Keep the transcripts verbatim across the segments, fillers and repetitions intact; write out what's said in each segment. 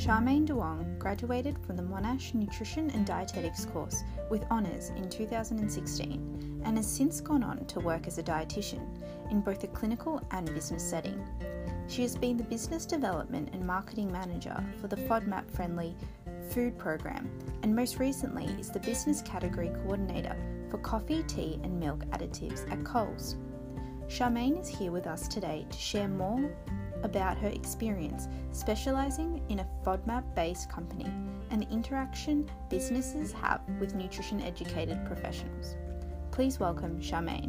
Charmaine Duong graduated from the Monash Nutrition and Dietetics course with honours in two thousand sixteen and has since gone on to work as a dietitian in both a clinical and business setting. She has been the Business Development and Marketing Manager for the FODMAP-friendly food program and most recently is the Business Category Coordinator for coffee, tea and milk additives at Coles. Charmaine is here with us today to share more about her experience specialising in a FODMAP-based company and the interaction businesses have with nutrition-educated professionals. Please welcome Charmaine.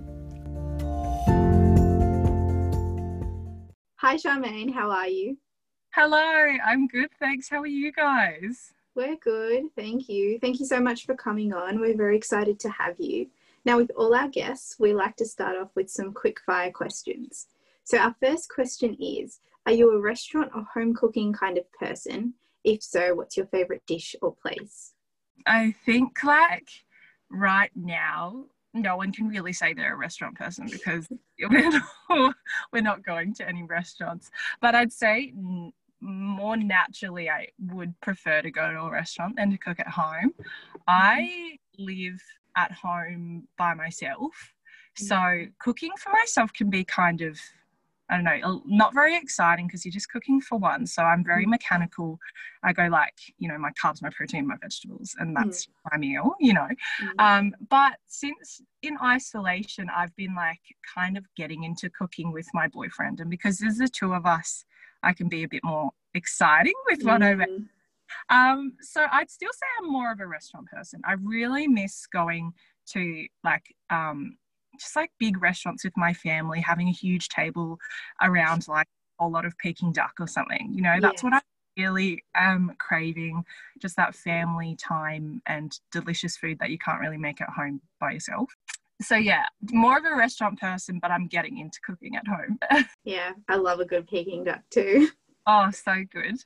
Hi Charmaine, how are you? Hello, I'm good, thanks. How are you guys? We're good, thank you. Thank you so much for coming on. We're very excited to have you. Now, with all our guests, we like to start off with some quick fire questions. So our first question is, are you a restaurant or home cooking kind of person? If so, what's your favourite dish or place? I think like right now, no one can really say they're a restaurant person because we're not, we're not going to any restaurants. But I'd say n- more naturally, I would prefer to go to a restaurant than to cook at home. I live at home by myself. So cooking for myself can be kind of, I don't know, not very exciting because you're just cooking for one. So I'm very mechanical. I go like, you know, my carbs, my protein, my vegetables, and that's mm. my meal, you know. Mm. Um, but since in isolation, I've been like kind of getting into cooking with my boyfriend. And because there's the two of us, I can be a bit more exciting with what mm. I make. Um, so I'd still say I'm more of a restaurant person. I really miss going to like, um, just like big restaurants with my family, having a huge table around like a lot of Peking duck or something, you know, yeah. That's what I really am craving, just that family time and delicious food that you can't really make at home by yourself. So yeah, more of a restaurant person, but I'm getting into cooking at home. Yeah, I love a good Peking duck too. Oh, so good.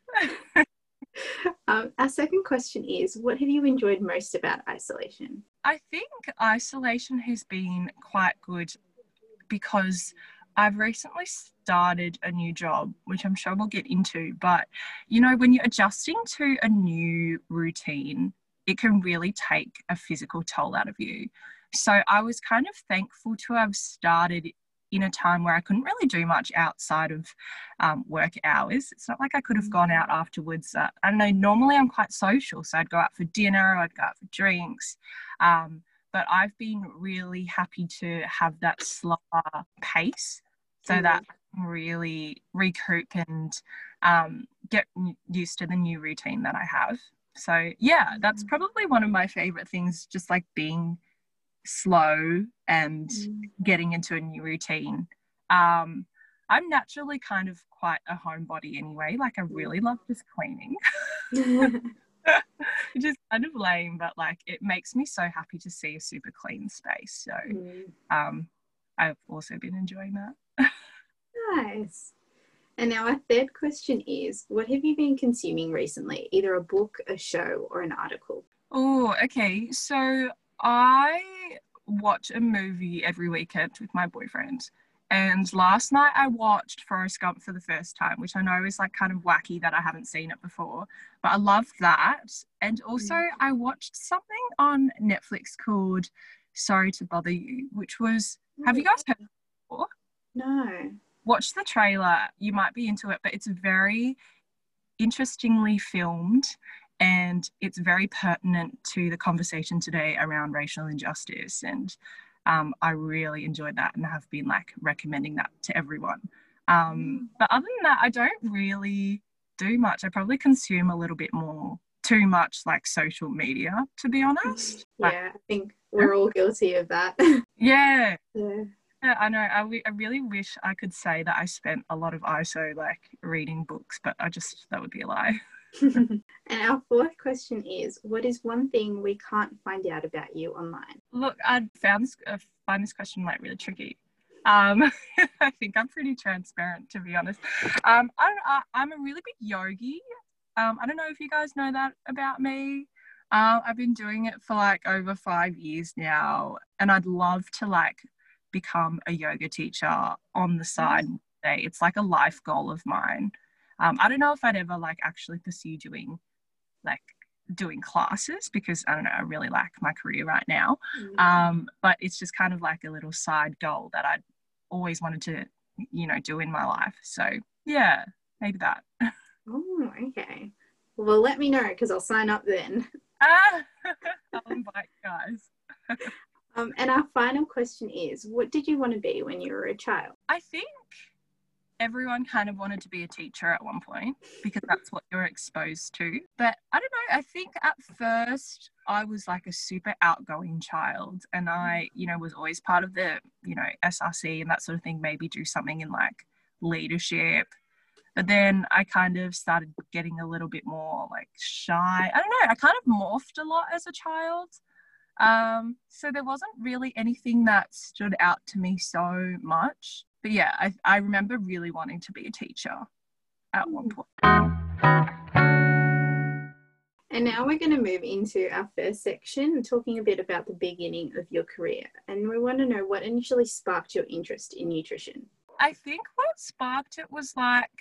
Um, our second question is, what have you enjoyed most about isolation? I think isolation has been quite good because I've recently started a new job, which I'm sure we'll get into. But, you know, when you're adjusting to a new routine, it can really take a physical toll out of you. So I was kind of thankful to have started in a time where I couldn't really do much outside of um, work hours. It's not like I could have gone out afterwards. Uh, I don't know, normally I'm quite social, so I'd go out for dinner, I'd go out for drinks. Um, but I've been really happy to have that slower pace so mm. that I can really recoup and um, get used to the new routine that I have. So yeah, that's probably one of my favourite things, just like being slow and mm. getting into a new routine. Um, I'm naturally kind of quite a homebody anyway. Like I really love just cleaning. Which is kind of lame, but like it makes me so happy to see a super clean space. So mm. um, I've also been enjoying that. Nice. And now our third question is, what have you been consuming recently? Either a book, a show, or an article? Oh, okay. So I watch a movie every weekend with my boyfriend. And last night I watched Forrest Gump for the first time, which I know is like kind of wacky that I haven't seen it before, but I loved that. And also mm. I watched something on Netflix called Sorry to Bother You, which was, oh. Have you guys heard of it before? No. Watch the trailer. You might be into it, but it's very interestingly filmed. And it's very pertinent to the conversation today around racial injustice. And um, I really enjoyed that and have been like recommending that to everyone. Um, but other than that, I don't really do much. I probably consume a little bit more, too much like social media, to be honest. Yeah, I think we're all guilty of that. Yeah. Yeah. Yeah, I know. I, w- I really wish I could say that I spent a lot of I S O like reading books, but I just, that would be a lie. And our fourth question is, what is one thing we can't find out about you online? Look, I found this, I find this question like really tricky. Um, I think I'm pretty transparent, to be honest. Um, I don't, I, I'm a really big yogi. Um, I don't know if you guys know that about me. Uh, I've been doing it for like over five years now, and I'd love to like become a yoga teacher on the side. It's like a life goal of mine. Um, I don't know if I'd ever like actually pursue doing like doing classes because I don't know, I really like my career right now. Mm-hmm. Um, but it's just kind of like a little side goal that I'd always wanted to, you know, do in my life. So yeah, maybe that. Oh, okay. Well, let me know because I'll sign up then. Ah, I'll invite guys. um, and our final question is, what did you want to be when you were a child? I think everyone kind of wanted to be a teacher at one point because that's what you're exposed to. But I don't know, I think at first I was like a super outgoing child and I, you know, was always part of the, you know, S R C and that sort of thing, maybe do something in like leadership. But then I kind of started getting a little bit more like shy. I don't know, I kind of morphed a lot as a child. Um, so there wasn't really anything that stood out to me so much. But yeah, I, I remember really wanting to be a teacher at one point. And now we're going to move into our first section, talking a bit about the beginning of your career. And we want to know what initially sparked your interest in nutrition. I think what sparked it was like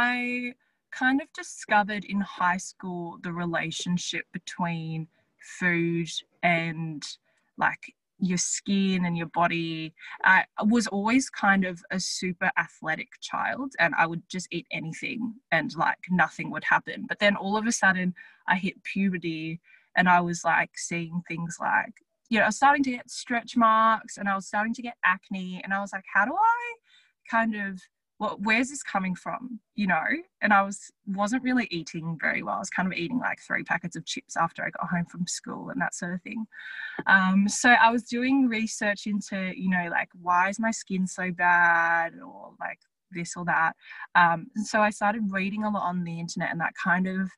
I kind of discovered in high school the relationship between food and like your skin and your body. I was always kind of a super athletic child and I would just eat anything and like nothing would happen. But then all of a sudden I hit puberty and I was like seeing things like, you know, I was starting to get stretch marks and I was starting to get acne and I was like, how do I kind of, well, where's this coming from, you know? And I was, wasn't really eating very well. I was kind of eating like three packets of chips after I got home from school and that sort of thing. Um, so I was doing research into, you know, like, why is my skin so bad or like this or that. Um, and so I started reading a lot on the internet and that kind of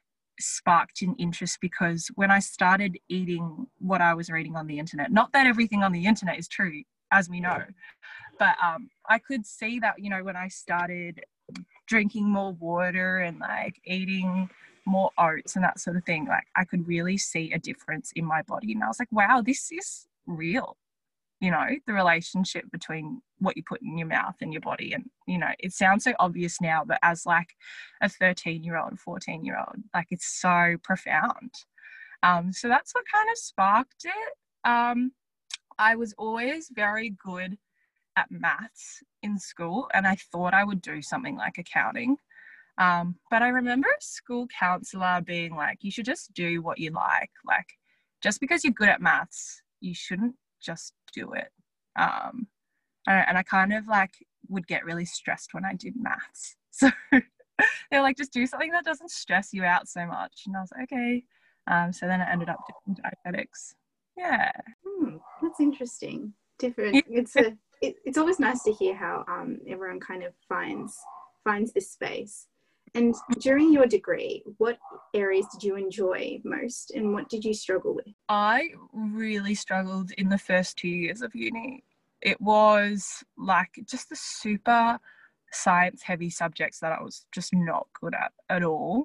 sparked an interest because when I started eating what I was reading on the internet, not that everything on the internet is true, as we know, but um, I could see that, you know, when I started drinking more water and like eating more oats and that sort of thing, like I could really see a difference in my body. And I was like, wow, this is real, you know, the relationship between what you put in your mouth and your body. And, you know, it sounds so obvious now, but as like a thirteen year old, fourteen year old, like it's so profound. Um, so that's what kind of sparked it. Um, I was always very good at maths in school and I thought I would do something like accounting. Um, but I remember a school counsellor being like, you should just do what you like. Like, just because you're good at maths, you shouldn't just do it. Um, and I kind of like would get really stressed when I did maths. So they're like, just do something that doesn't stress you out so much. And I was like, okay. Um, so then I ended up doing dietetics. Yeah. Hmm, that's interesting. Different. It's a It, it's always nice to hear how um, everyone kind of finds finds this space. And during your degree, what areas did you enjoy most and what did you struggle with? I really struggled in the first two years of uni. It was like just the super science heavy subjects that I was just not good at at all.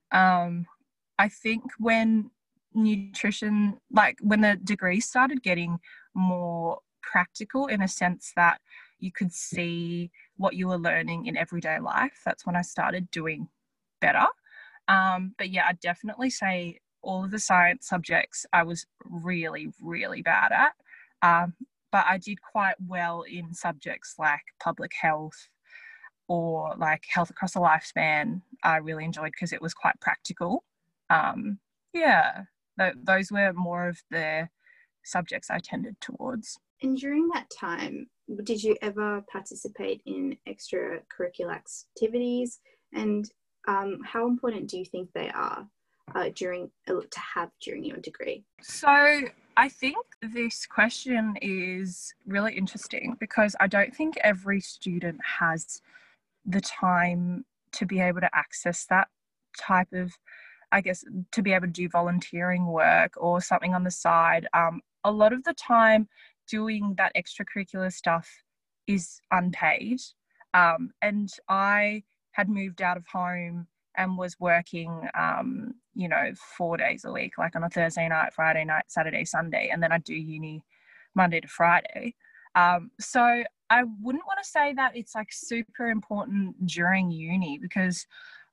Um, I think when nutrition, like when the degree started getting more practical in a sense that you could see what you were learning in everyday life, that's when I started doing better. Um, but yeah, I'd definitely say all of the science subjects I was really, really bad at. Um, but I did quite well in subjects like public health or like health across a lifespan. I really enjoyed because it was quite practical. Um, yeah, th- those were more of the subjects I tended towards. And during that time, did you ever participate in extracurricular activities? And um, how important do you think they are uh, during uh, to have during your degree? So I think this question is really interesting because I don't think every student has the time to be able to access that type of, I guess, to be able to do volunteering work or something on the side. Um, a lot of the time, doing that extracurricular stuff is unpaid. Um, and I had moved out of home and was working, um, you know, four days a week, like on a Thursday night, Friday night, Saturday, Sunday, and then I'd do uni Monday to Friday. Um, so I wouldn't want to say that it's like super important during uni, because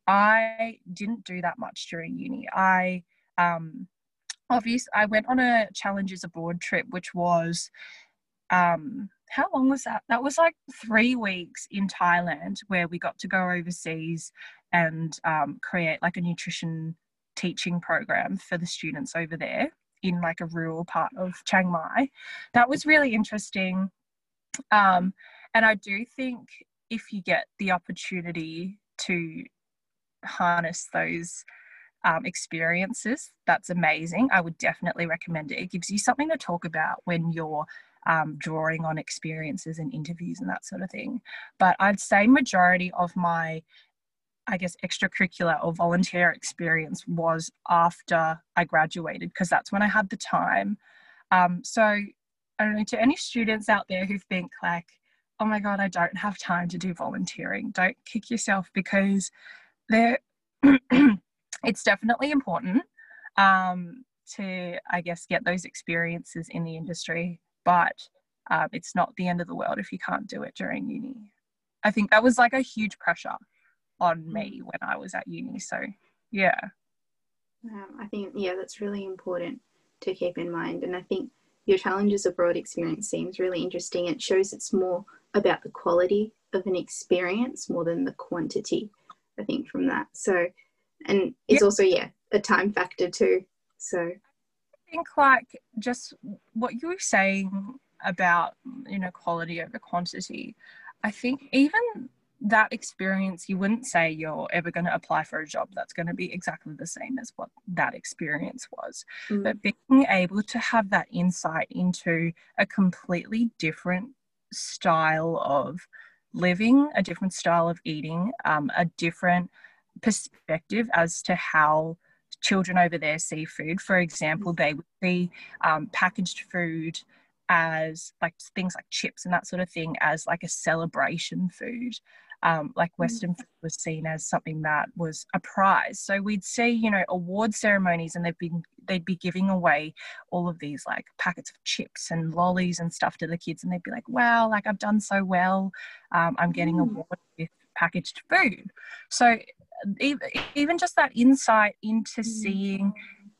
I didn't do that much during uni. I um obviously I went on a Challenges Abroad trip, which was um how long was that? That was like three weeks in Thailand, where we got to go overseas and um, create like a nutrition teaching program for the students over there in like a rural part of Chiang Mai. That was really interesting. Um, and I do think if you get the opportunity to harness those um, experiences, that's amazing. I would definitely recommend it. It gives you something to talk about when you're um, drawing on experiences and interviews and that sort of thing. But I'd say majority of my, I guess, extracurricular or volunteer experience was after I graduated, because that's when I had the time. Um, so I don't know, to any students out there who think like, oh my God, I don't have time to do volunteering, don't kick yourself, because there it's definitely important um, to, I guess, get those experiences in the industry, but um, it's not the end of the world if you can't do it during uni. I think that was like a huge pressure on me when I was at uni. So, yeah. Um, I think, yeah, that's really important to keep in mind. And I think your Challenges Abroad experience seems really interesting. It shows it's more about the quality of an experience more than the quantity, I think, from that. So, and it's yeah. also, yeah, a time factor too. So I think like just what you were saying about, you know, quality over quantity, I think even that experience, you wouldn't say you're ever going to apply for a job that's going to be exactly the same as what that experience was. Mm. But being able to have that insight into a completely different style of living, a different style of eating, um, a different perspective as to how children over there see food. For example, they would see um, packaged food as like things like chips and that sort of thing as like a celebration food. Um, like Western food was seen as something that was a prize. So we'd see, you know, award ceremonies, and they'd be they'd be giving away all of these like packets of chips and lollies and stuff to the kids, and they'd be like, wow, like I've done so well, um, I'm getting mm. awarded with packaged food. So even just that insight into seeing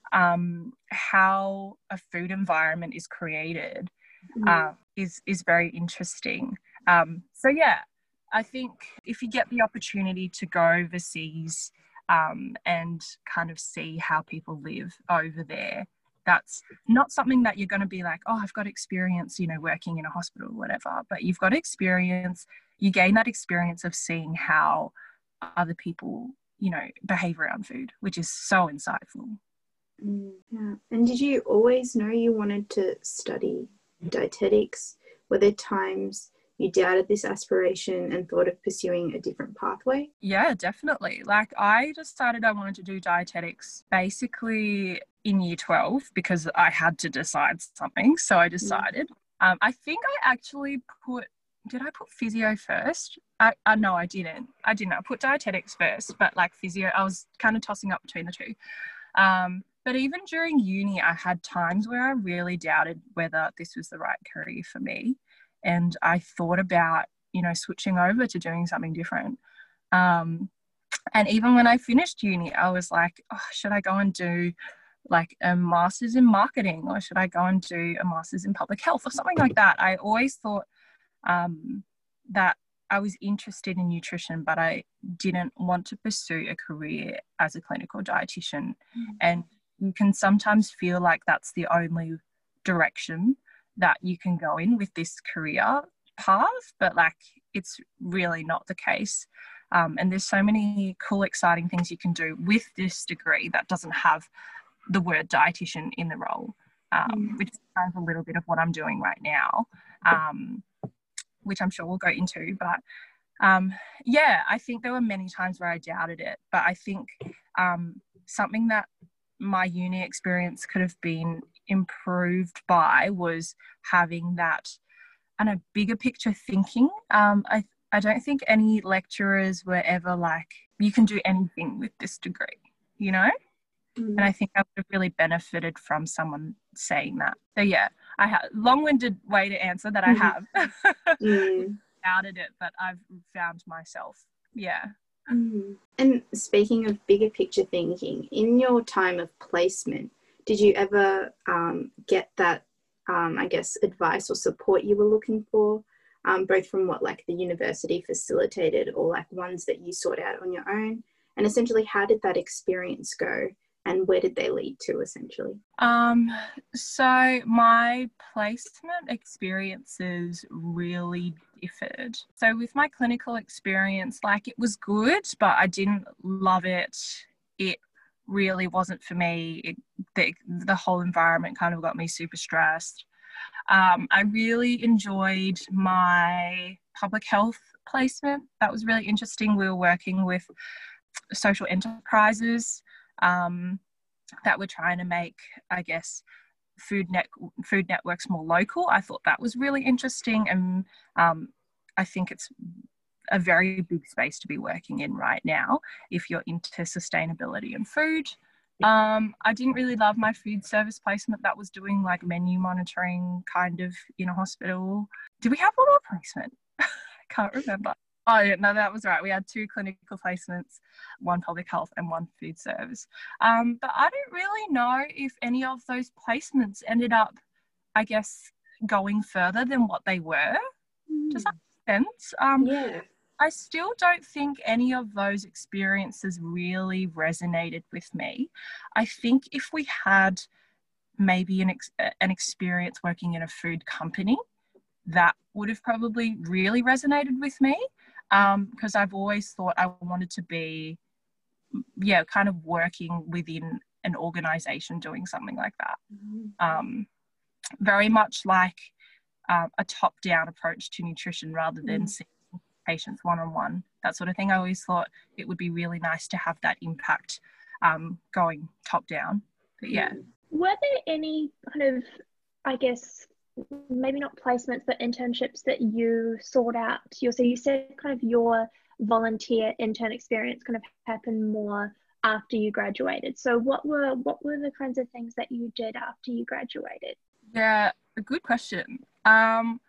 um, how a food environment is created uh, is is very interesting. Um, so yeah, I think if you get the opportunity to go overseas um, and kind of see how people live over there, that's not something that you're going to be like, oh, I've got experience, you know, working in a hospital or whatever, but you've got experience, you gain that experience of seeing how other people, you know, behave around food, which is so insightful. Mm, yeah. And did you always know you wanted to study dietetics? Were there times you doubted this aspiration and thought of pursuing a different pathway? Yeah, definitely. Like I decided I wanted to do dietetics basically in year twelve because I had to decide something. So I decided. Mm. Um, I think I actually put, did I put physio first? I, uh, no, I didn't. I didn't. I put dietetics first, but like physio, I was kind of tossing up between the two. Um, but even during uni, I had times where I really doubted whether this was the right career for me. And I thought about, you know, switching over to doing something different. Um, and even when I finished uni, I was like, oh, should I go and do like a master's in marketing, or should I go and do a master's in public health or something like that? I always thought um, that I was interested in nutrition, but I didn't want to pursue a career as a clinical dietitian. Mm-hmm. And you can sometimes feel like that's the only direction that you can go in with this career path, but like it's really not the case. Um, and there's so many cool, exciting things you can do with this degree that doesn't have the word dietitian in the role, um, mm. which is kind of a little bit of what I'm doing right now, um, which I'm sure we'll go into. But um, yeah, I think there were many times where I doubted it, but I think um, something that my uni experience could have been improved by was having that and a bigger picture thinking. Um, I I don't think any lecturers were ever like, you can do anything with this degree, you know? Mm. And I think I would have really benefited from someone saying that. So yeah, I have long-winded way to answer that I have. mm. Doubted it, but I've found myself. Yeah. Mm. And speaking of bigger picture thinking, in your time of placement, did you ever um, get that, um, I guess, advice or support you were looking for, um, both from what like the university facilitated or like ones that you sought out on your own? And essentially, how did that experience go? And where did they lead to, essentially? Um, so my placement experiences really differed. So with my clinical experience, like it was good, but I didn't love it. It really wasn't for me. It, the, the whole environment kind of got me super stressed. Um, I really enjoyed my public health placement. That was really interesting. We were working with social enterprises um, that were trying to make, I guess, food net food networks more local. I thought that was really interesting, and um, I think it's a very big space to be working in right now if you're into sustainability and food. Um, I didn't really love my food service placement that was doing like menu monitoring kind of in a hospital. Did we have one more placement? I can't remember. Oh, yeah, no, that was right. We had two clinical placements, one public health and one food service. Um, but I don't really know if any of those placements ended up, I guess, going further than what they were. Mm. Does that make sense? Um, yeah. I still don't think any of those experiences really resonated with me. I think if we had maybe an ex- an experience working in a food company, that would have probably really resonated with me, because um, I've always thought I wanted to be, yeah, kind of working within an organisation doing something like that. Mm-hmm. Um, very much like um, a top-down approach to nutrition rather than mm-hmm. seeing patients one-on-one, that sort of thing. I always thought it would be really nice to have that impact um, going top-down. But yeah. Were there any kind of, I guess, maybe not placements, but internships that you sought out? You so you said kind of your volunteer intern experience kind of happened more after you graduated. So what were what were the kinds of things that you did after you graduated? Yeah, a good question. Um,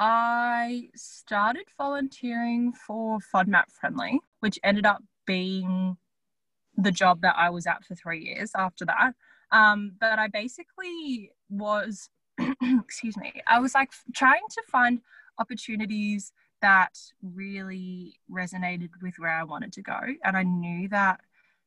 I started volunteering for FODMAP Friendly, which ended up being the job that I was at for three years after that. Um, but I basically was excuse me, I was like trying to find opportunities that really resonated with where I wanted to go. And I knew that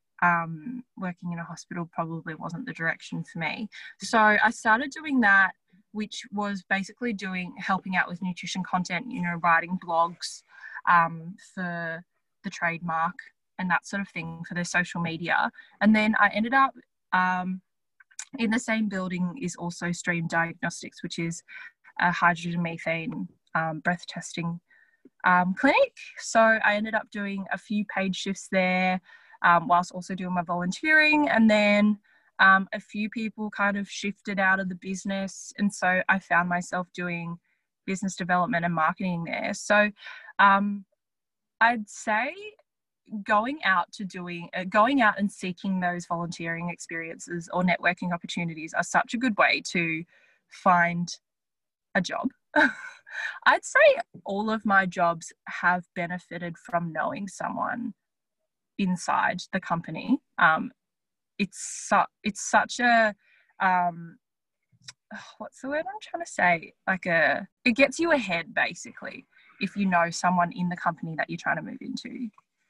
um, working in a hospital probably wasn't the direction for me. So I started doing that, which was basically doing, helping out with nutrition content, you know, writing blogs um, for the trademark and that sort of thing for their social media. And then I ended up, um, in the same building is also Stream Diagnostics, which is a hydrogen methane um, breath testing um, clinic. So I ended up doing a few paid shifts there um, whilst also doing my volunteering. And then um, a few people kind of shifted out of the business. And so I found myself doing business development and marketing there. So um, I'd say going out to doing uh, going out and seeking those volunteering experiences or networking opportunities are such a good way to find a job. I'd say all of my jobs have benefited from knowing someone inside the company. Um, it's su- it's such a um, what's the word I'm trying to say? Like a it gets you ahead basically if you know someone in the company that you're trying to move into.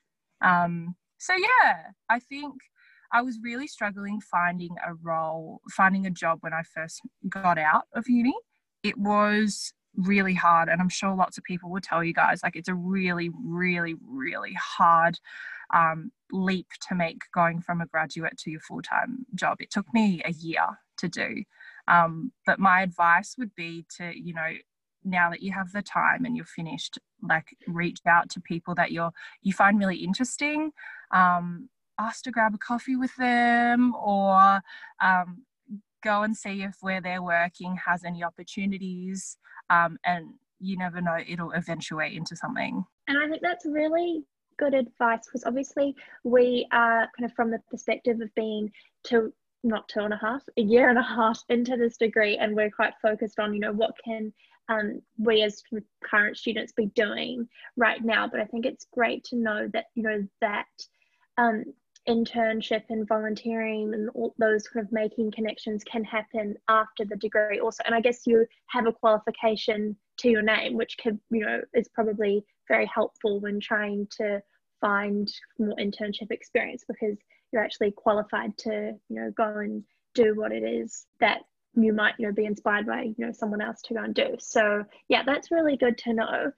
Um, so yeah, I think I was really struggling finding a role, finding a job when I first got out of uni. It was really hard, and I'm sure lots of people will tell you guys, like it's a really, really, really hard um, leap to make going from a graduate to your full-time job. It took me a year to do. Um, but my advice would be to, you know, now that you have the time and you're finished, like reach out to people that you're you find really interesting, um, ask to grab a coffee with them, or um, go and see if where they're working has any opportunities, um, and you never know, it'll eventuate into something. And I think that's really good advice, because obviously we are kind of from the perspective of being to not two and a half, a year and a half into this degree, and we're quite focused on, you know, what can um, we as current students be doing right now. But I think it's great to know that, you know, that um, internship and volunteering and all those kind of making connections can happen after the degree also. And I guess you have a qualification to your name, which can, you know, is probably very helpful when trying to find more internship experience, because you're actually qualified to, you know, go and do what it is that you might, you know, be inspired by, you know, someone else to go and do. So yeah, that's really good to know.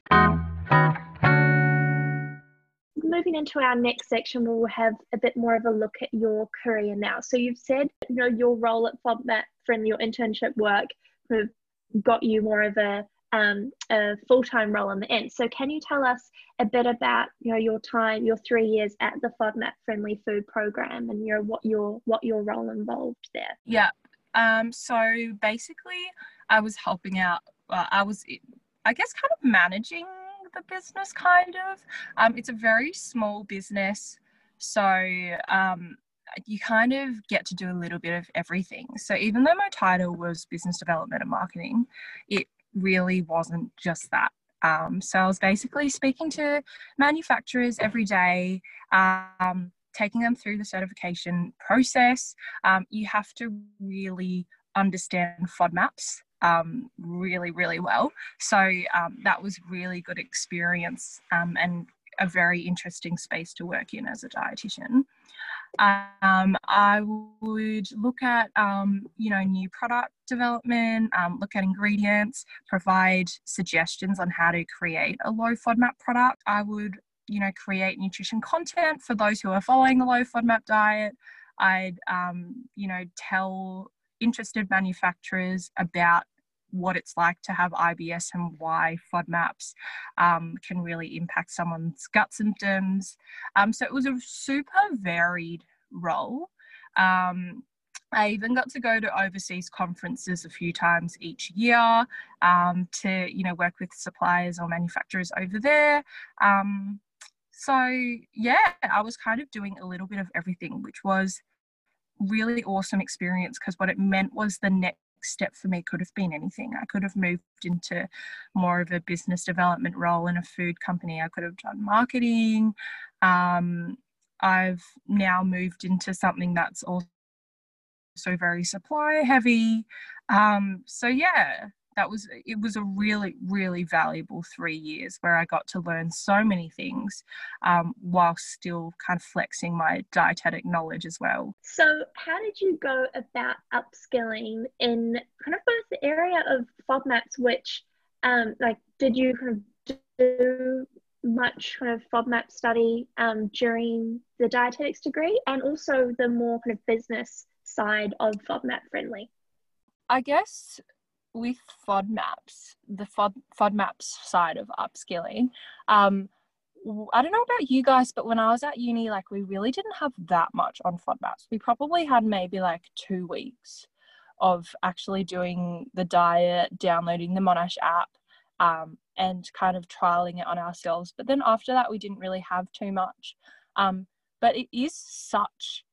Moving into our next section, we'll have a bit more of a look at your career now. So you've said, you know, your role at FODMAP Friendly, your internship work, kind of got you more of a um, a full-time role in the end. So can you tell us a bit about, you know, your time, your three years at the FODMAP Friendly Food Program, and, you know, what your what your role involved there? Yeah. Um. So basically, I was helping out. Uh, I was, I guess, kind of managing the business, kind of. Um. It's a very small business, so um. you kind of get to do a little bit of everything. So even though my title was business development and marketing, it really wasn't just that. Um, so I was basically speaking to manufacturers every day, um, taking them through the certification process. Um, you have to really understand FODMAPs um, really, really well. So um, that was really good experience um, and a very interesting space to work in as a dietitian. Um, I would look at, um, you know, new product development, um, look at ingredients, provide suggestions on how to create a low FODMAP product. I would, you know, create nutrition content for those who are following the low FODMAP diet. I'd, um, you know, tell interested manufacturers about what it's like to have I B S and why FODMAPs um, can really impact someone's gut symptoms. Um, so it was a super varied role. Um, I even got to go to overseas conferences a few times each year um, to, you know, work with suppliers or manufacturers over there. Um, so yeah, I was kind of doing a little bit of everything, which was really awesome experience, because what it meant was the next step for me could have been anything. I could have moved into more of a business development role in a food company. I could have done marketing. Um, I've now moved into something that's also very supply heavy. Um, so yeah, that was, it was a really, really valuable three years where I got to learn so many things um, while still kind of flexing my dietetic knowledge as well. So how did you go about upskilling in kind of both the area of FODMAPs, which um, like, did you kind of do much kind of FODMAP study um, during the dietetics degree, and also the more kind of business side of FODMAP Friendly? I guess with FODMAPs, the FOD, FODMAPs side of upskilling, um, I don't know about you guys, but when I was at uni, like, we really didn't have that much on FODMAPs. We probably had maybe like two weeks of actually doing the diet, downloading the Monash app, um, and kind of trialing it on ourselves. But then after that, we didn't really have too much. Um, but it is such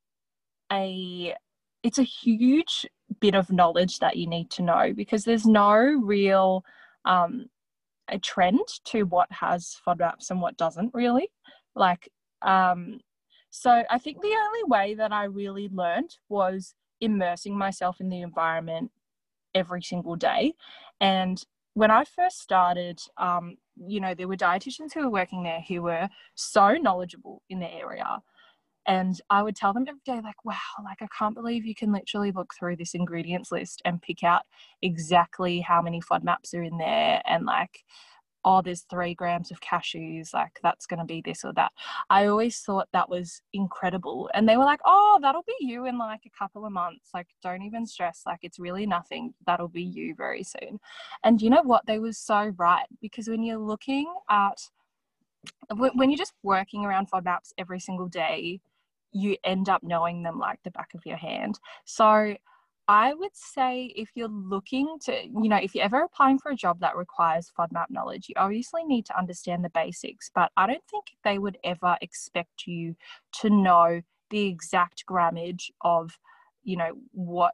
a, it's a huge bit of knowledge that you need to know, because there's no real um, a trend to what has FODMAPs and what doesn't really. Like, um, so I think the only way that I really learned was immersing myself in the environment every single day. And when I first started, um, you know, there were dietitians who were working there who were so knowledgeable in the area. And I would tell them every day, like, wow, like, I can't believe you can literally look through this ingredients list and pick out exactly how many FODMAPs are in there. And like, oh, there's three grams of cashews, like, that's going to be this or that. I always thought that was incredible. And they were like, oh, that'll be you in like a couple of months. Like, don't even stress. Like, it's really nothing. That'll be you very soon. And you know what? They were so right, because when you're looking at, when you're just working around FODMAPs every single day, you end up knowing them like the back of your hand. So I would say, if you're looking to, you know, if you're ever applying for a job that requires FODMAP knowledge, you obviously need to understand the basics, but I don't think they would ever expect you to know the exact grammage of, you know, what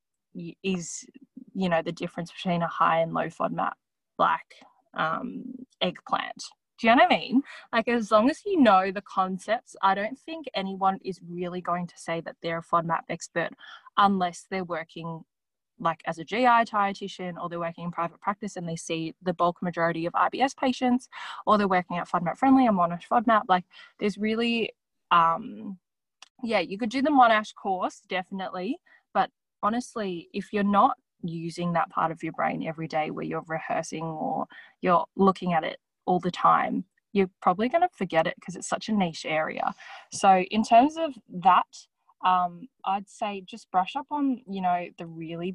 is, you know, the difference between a high and low FODMAP, like um, eggplant. Do you know what I mean? Like, as long as you know the concepts, I don't think anyone is really going to say that they're a FODMAP expert unless they're working like as a G I dietitian, or they're working in private practice and they see the bulk majority of I B S patients, or they're working at FODMAP Friendly and Monash FODMAP. Like, there's really, um, yeah, you could do the Monash course, definitely. But honestly, if you're not using that part of your brain every day where you're rehearsing or you're looking at it all the time, you're probably going to forget it because it's such a niche area. So in terms of that, um, I'd say just brush up on, you know, the really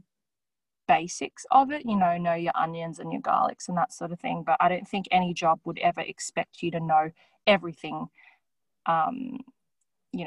basics of it, you know, know your onions and your garlics and that sort of thing. But I don't think any job would ever expect you to know everything, um, you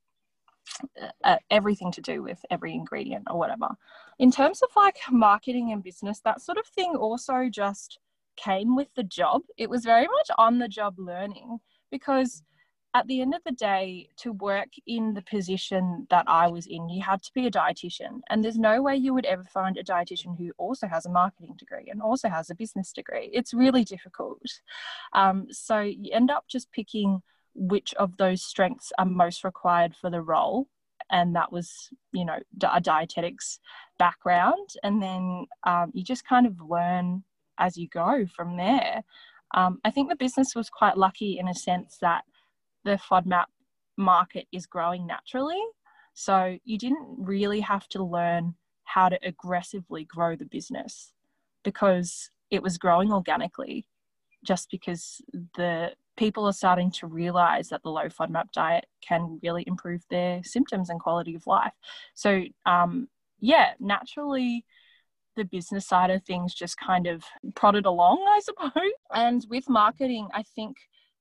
know, uh, everything to do with every ingredient or whatever. In terms of like marketing and business, that sort of thing also just came with the job. It was very much on the job learning, because at the end of the day, to work in the position that I was in, you had to be a dietitian. And there's no way you would ever find a dietitian who also has a marketing degree and also has a business degree. It's really difficult. Um, so you end up just picking which of those strengths are most required for the role. And that was, you know, a dietetics background. And then um, you just kind of learn as you go from there. Um, I think the business was quite lucky in a sense that the FODMAP market is growing naturally. So you didn't really have to learn how to aggressively grow the business, because it was growing organically, just because the people are starting to realize that the low FODMAP diet can really improve their symptoms and quality of life. So um, yeah, naturally, the business side of things just kind of prodded along, I suppose. And with marketing, I think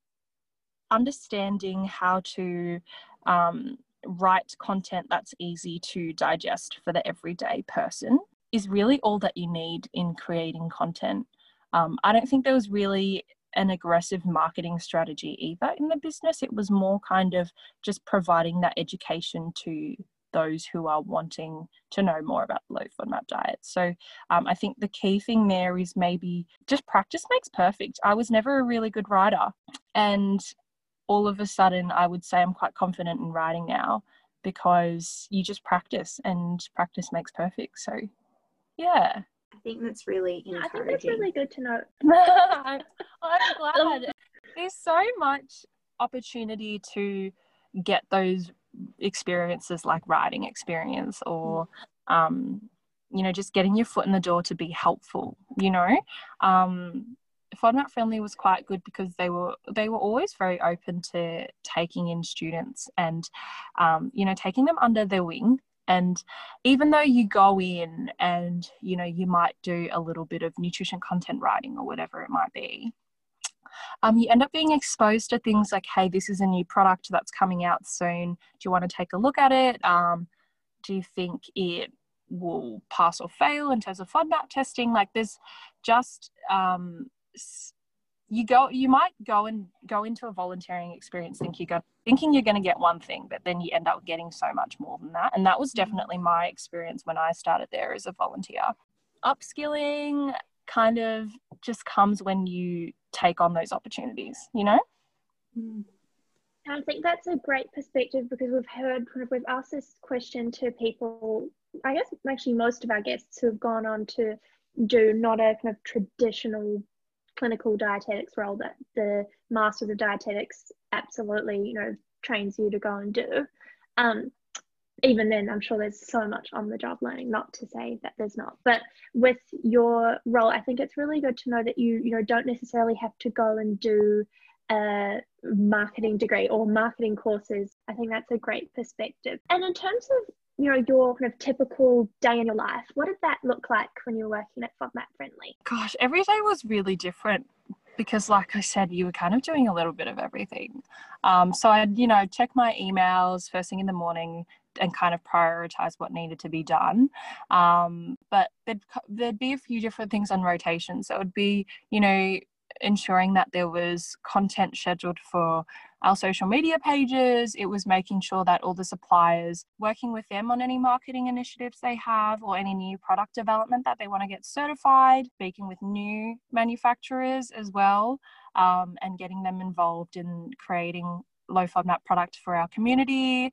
understanding how to um, write content that's easy to digest for the everyday person is really all that you need in creating content. Um, I don't think there was really an aggressive marketing strategy either in the business. It was more kind of just providing that education to those who are wanting to know more about the low FODMAP diet. So um, I think the key thing there is maybe just practice makes perfect. I was never a really good writer, and all of a sudden I would say I'm quite confident in writing now, because you just practice, and practice makes perfect. So yeah. I think that's really encouraging. I think that's really good to know. I'm, I'm glad. There's so much opportunity to get those experiences like writing experience, or um, you know, just getting your foot in the door to be helpful, you know. Um, FODMAP Friendly was quite good because they were they were always very open to taking in students and um, you know, taking them under their wing. And even though you go in and, you know, you might do a little bit of nutrition content writing or whatever it might be, um, you end up being exposed to things like, hey, this is a new product that's coming out soon. Do you want to take a look at it? Um, do you think it will pass or fail in terms of FODMAP testing? Like, there's just um, you go you might go and go into a volunteering experience think you go thinking you're going to get one thing, but then you end up getting so much more than that. And that was definitely my experience when I started there as a volunteer. Upskilling kind of just comes when you take on those opportunities, you know. I think that's a great perspective, because we've heard, we've asked this question to people, I guess actually most of our guests who have gone on to do not a kind of traditional clinical dietetics role that the Masters of Dietetics absolutely, you know, trains you to go and do. Um, even then, I'm sure there's so much on the job learning, not to say that there's not. But with your role, I think it's really good to know that you, you know, don't necessarily have to go and do a marketing degree or marketing courses. I think that's a great perspective. And in terms of, you know, your kind of typical day in your life, what did that look like when you were working at FODMAP Friendly? Gosh, every day was really different, because like I said, you were kind of doing a little bit of everything. Um, so I'd, you know, check my emails first thing in the morning and kind of prioritize what needed to be done. Um, but there'd, there'd be a few different things on rotation. So it would be, you know, ensuring that there was content scheduled for our social media pages. It was making sure that all the suppliers, working with them on any marketing initiatives they have or any new product development that they want to get certified, speaking with new manufacturers as well, um, and getting them involved in creating low FODMAP product for our community.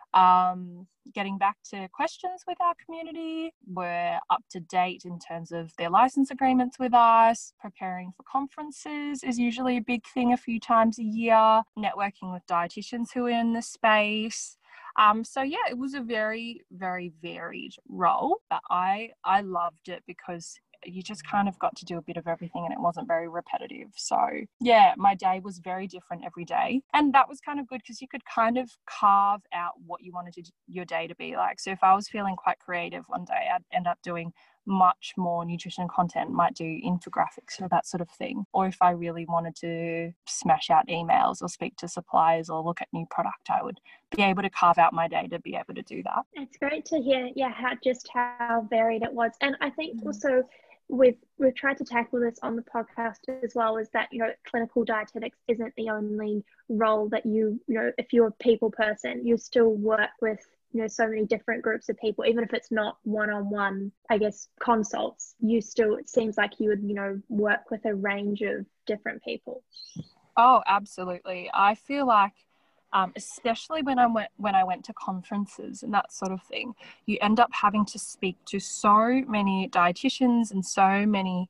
Um, getting back to questions with our community. We're up to date in terms of their license agreements with us. Preparing for conferences is usually a big thing a few times a year. Networking with dietitians who are in the space. Um, so yeah, it was a very, very varied role, but I, I loved it because you just kind of got to do a bit of everything and it wasn't very repetitive. So yeah, my day was very different every day. And that was kind of good because you could kind of carve out what you wanted to, your day to be like. So if I was feeling quite creative one day, I'd end up doing much more nutrition content, might do infographics or that sort of thing. Or if I really wanted to smash out emails or speak to suppliers or look at new product, I would be able to carve out my day to be able to do that. It's great to hear, yeah, how just how varied it was. And I think also we've we've tried to tackle this on the podcast as well, is that, you know, clinical dietetics isn't the only role that you, you know, if you're a people person, you still work with, you know, so many different groups of people. Even if it's not one-on-one, I guess, consults, you still, it seems like you would, you know, work with a range of different people. Oh, absolutely. I feel like Um, especially when I went when I went to conferences and that sort of thing, you end up having to speak to so many dietitians and so many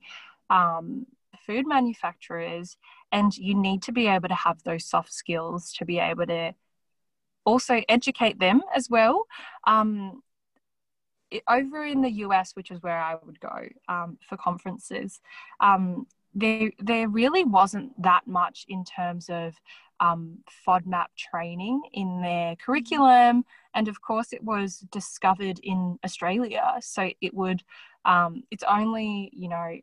um, food manufacturers, and you need to be able to have those soft skills to be able to also educate them as well. Um, it, over in the U S, which is where I would go um, for conferences, um, there there really wasn't that much in terms of um, FODMAP training in their curriculum. And of course it was discovered in Australia. So it would, um, it's only, you know,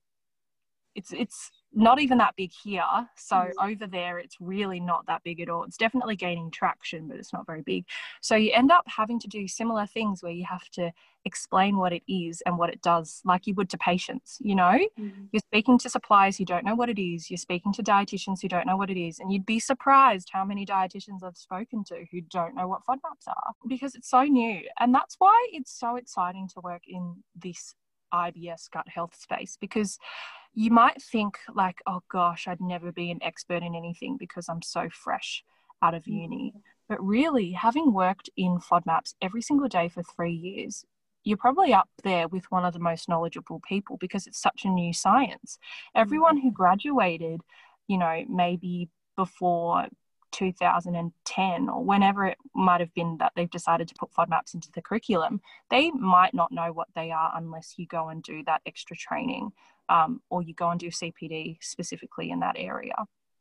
it's, it's not even that big here. So mm-hmm. over there, it's really not that big at all. It's definitely gaining traction, but it's not very big. So you end up having to do similar things where you have to explain what it is and what it does, like you would to patients, you know. Mm-hmm. You're speaking to suppliers who don't know what it is. You're speaking to dietitians who don't know what it is. And you'd be surprised how many dietitians I've spoken to who don't know what FODMAPs are, because it's so new. And that's why it's so exciting to work in this I B S gut health space, because you might think like, oh gosh, I'd never be an expert in anything because I'm so fresh out of uni. But really, having worked in FODMAPs every single day for three years, you're probably up there with one of the most knowledgeable people because it's such a new science. Everyone who graduated, you know, maybe before two thousand ten or whenever it might have been that they've decided to put FODMAPs into the curriculum, they might not know what they are unless you go and do that extra training, um, or you go and do C P D specifically in that area.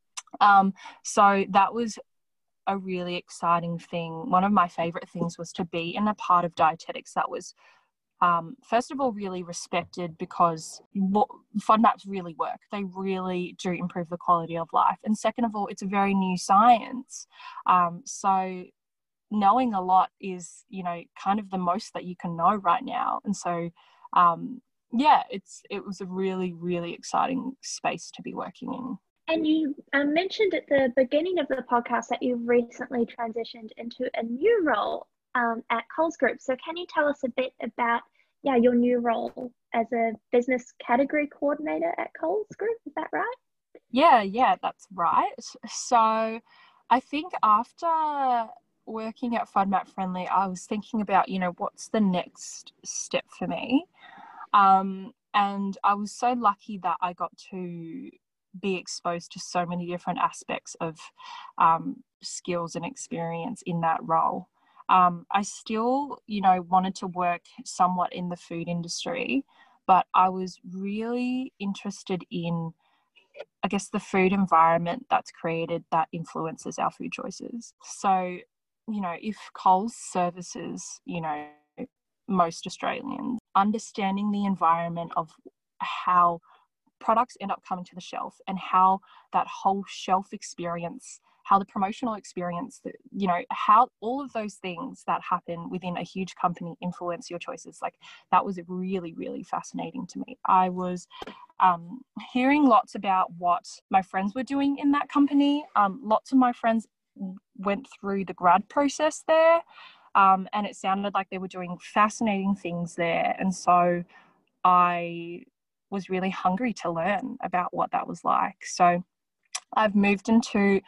Um, so that was a really exciting thing. One of my favorite things was to be in a part of dietetics that was, um, first of all, really respected, because FODMAPs really work. They really do improve the quality of life. And second of all, it's a very new science. Um, so knowing a lot is, you know, kind of the most that you can know right now. And so, um, yeah, it's it was a really, really exciting space to be working in. And you um, mentioned at the beginning of the podcast that you've recently transitioned into a new role um, at Coles Group. So can you tell us a bit about, yeah, your new role as a business category coordinator at Coles Group? Is that right? Yeah, yeah, that's right. So I think after working at FODMAP Friendly, I was thinking about, you know, what's the next step for me? Um, and I was so lucky that I got to be exposed to so many different aspects of um, skills and experience in that role. Um, I still, you know, wanted to work somewhat in the food industry, but I was really interested in, I guess, the food environment that's created that influences our food choices. So, you know, if Coles services, you know, most Australians, understanding the environment of how products end up coming to the shelf and how that whole shelf experience, how the promotional experience, you know, how all of those things that happen within a huge company influence your choices. Like, that was really, really fascinating to me. I was um, hearing lots about what my friends were doing in that company. Um, lots of my friends went through the grad process there, um, and it sounded like they were doing fascinating things there. And so I was really hungry to learn about what that was like. So I've moved into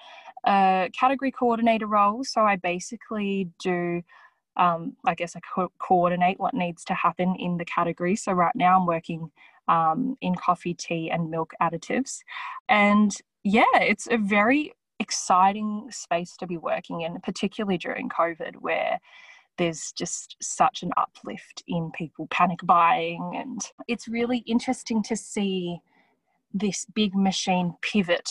a category coordinator role. So I basically do, um, I guess I co- coordinate what needs to happen in the category. So right now I'm working um, in coffee, tea and milk additives. And yeah, it's a very exciting space to be working in, particularly during COVID, where there's just such an uplift in people panic buying. And it's really interesting to see this big machine pivot